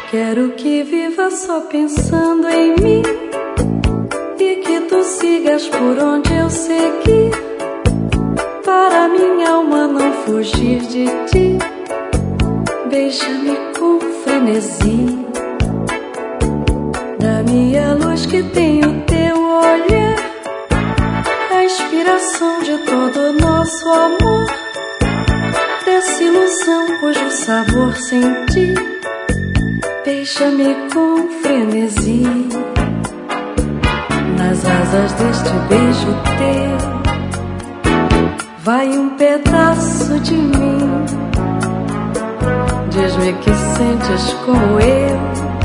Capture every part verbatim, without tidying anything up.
Quero que viva só pensando em mim e que tu sigas por onde eu segui, para minha alma não fugir de ti. Beija-me com frenesi, dá-me a luz que tem o teu olhar, a inspiração de todo o nosso amor, dessa ilusão cujo sabor senti. Beija-me com frenesi, nas asas deste beijo teu vai um pedaço de mim. Diz-me que sentes como eu,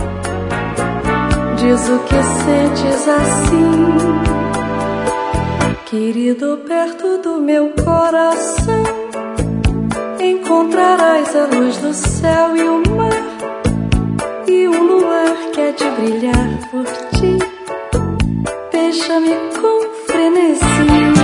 diz o que sentes assim. Querido, perto do meu coração encontrarás a luz do céu e o mar, e um luar que é de brilhar por ti. Beija-me com frenesi.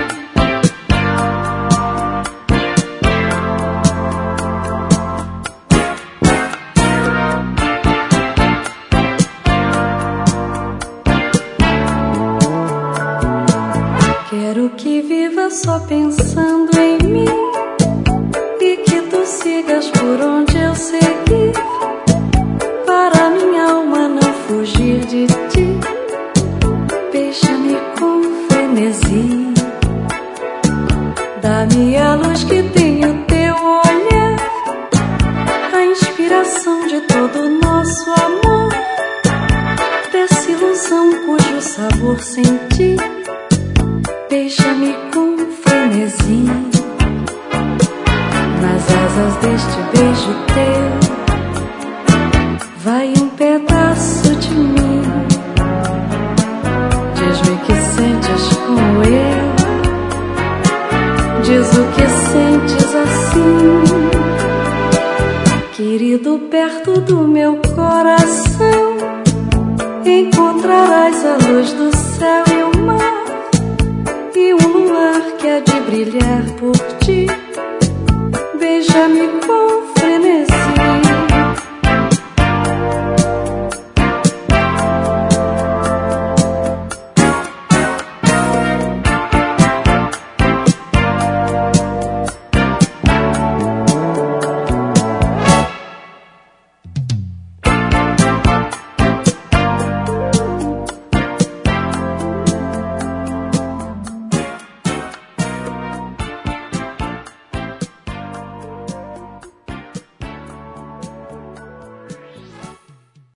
Quero que viva só pensando em mim e que tu sigas por onde eu segui, para minha alma não fugir de ti. Beija-me com frenesi, dá-me a luz que tem o teu olhar, a inspiração de todo o nosso amor, dessa ilusão cujo sabor senti. Beija-me com frenesi, nas asas deste beijo teu vai um pedaço de mim. Diz-me que sentes como eu, diz o que sentes assim. Querido, perto do meu coração encontrarás a luz do céu e o mar, e um luar que há de brilhar por ti. Beija-me com